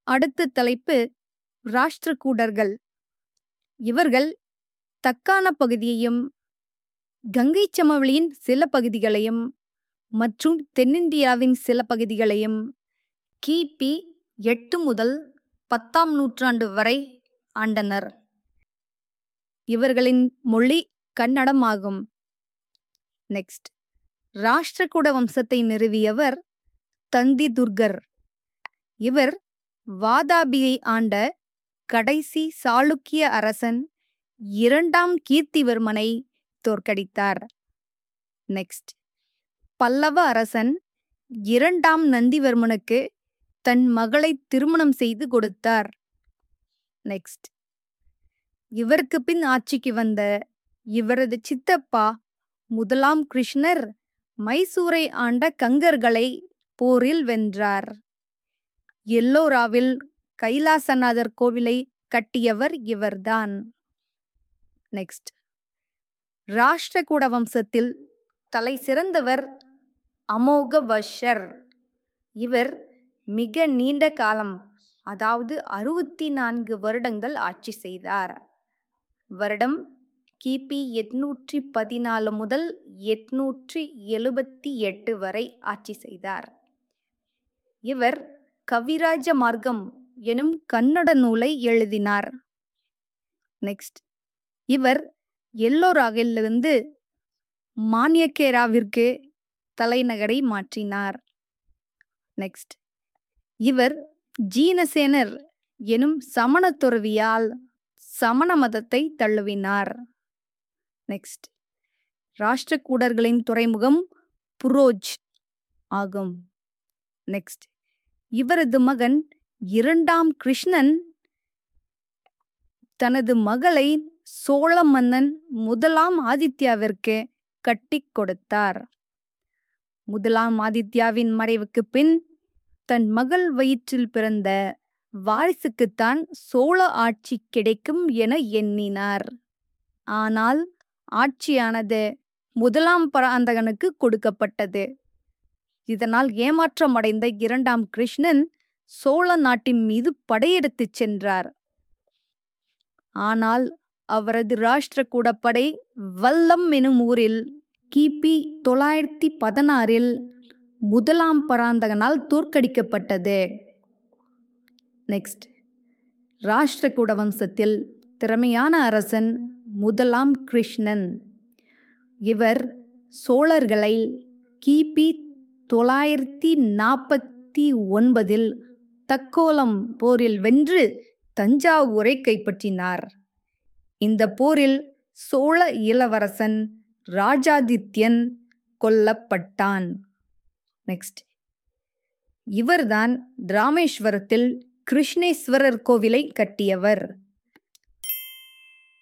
அடுத்த தலைப்பு ராஷ்டிரகூடர்கள். இவர்கள் தக்கான பகுதியையும் கங்கைச் சமவெளியின் சில பகுதிகளையும் மற்றும் தென்னிந்தியாவின் சில பகுதிகளையும் கிபி 8 முதல் 10ஆம் நூற்றாண்டு வரை ஆண்டனர். இவர்களின் மொழி கன்னடம் ஆகும். நெக்ஸ்ட், ராஷ்டிரகூட வம்சத்தை நிறுவியவர் தந்தி துர்கர். இவர் வாதாபியை ஆண்ட கடைசி சாளுக்கிய அரசன் 2ஆம் கீர்த்திவர்மனை தோற்கடித்தார். நெக்ஸ்ட், பல்லவ அரசன் 2ஆம் நந்திவர்மனுக்கு தன் மகளை திருமணம் செய்து கொடுத்தார். நெக்ஸ்ட், இவருக்கு பின் ஆட்சிக்கு வந்த இவரது சித்தப்பா 1ஆம் கிருஷ்ணர் மைசூரை ஆண்ட கங்கர்களை போரில் வென்றார். எல்லோராவில் கைலாசநாதர் கோவிலை கட்டியவர் இவர்தான். நெக்ஸ்ட், ராஷ்டிரகூட வம்சத்தில் தலை சிறந்தவர் அமோகவர்ஷர். இவர் மிக நீண்ட காலம், அதாவது 64 வருடங்கள் ஆட்சி செய்தார். வருடம் கிபி 814 முதல் 878 வரை ஆட்சி செய்தார். இவர் கவிராஜ மார்க்கம் எனும் கன்னட நூலை எழுதினார். நெக்ஸ்ட், இவர் எல்லோராவிலிருந்து மான்யக்கேராவிற்கு தலைநகரை மாற்றினார். நெக்ஸ்ட், இவர் ஜீனசேனர் எனும் சமண துறவியால் சமண மதத்தை தழுவினார். நெக்ஸ்ட், ராஷ்டிரகூடர்களின் துறைமுகம் புரோஜ் ஆகும். நெக்ஸ்ட், இவரது மகன் 2ஆம் கிருஷ்ணன் தனது மகளை சோழ மன்னன் 1ஆம் ஆதித்யாவிற்கு கட்டிக் கொடுத்தார். 1ஆம் ஆதித்யாவின் மறைவுக்கு பின் தன் மகள் வயிற்றில் பிறந்த வாரிசுக்குத்தான் சோழ ஆட்சி கிடைக்கும் என எண்ணினார். ஆனால் ஆட்சியானது 1ஆம் பராந்தகனுக்கு கொடுக்கப்பட்டது. இதனால் ஏமாற்றமடைந்த 2ஆம் கிருஷ்ணன் சோழ நாட்டின் மீது படையெடுத்துச் சென்றார். ஆனால் அவரது ராஷ்டிரகூட படை வல்லம் எனும் ஊரில் கிபி 916இல் 1ஆம் பராந்தகனால் தோற்கடிக்கப்பட்டது. நெக்ஸ்ட், ராஷ்டிரகூட வம்சத்தில் திறமையான அரசன் 1ஆம் கிருஷ்ணன். இவர் சோழர்களை கிபி 949இல் தக்கோலம் போரில் வென்று தஞ்சாவூரை கைப்பற்றினார். இந்த போரில் சோழ இளவரசன் ராஜாதித்யன் கொல்லப்பட்டான். நெக்ஸ்ட், இவர்தான் ராமேஸ்வரத்தில் கிருஷ்ணேஸ்வரர் கோவிலை கட்டியவர்.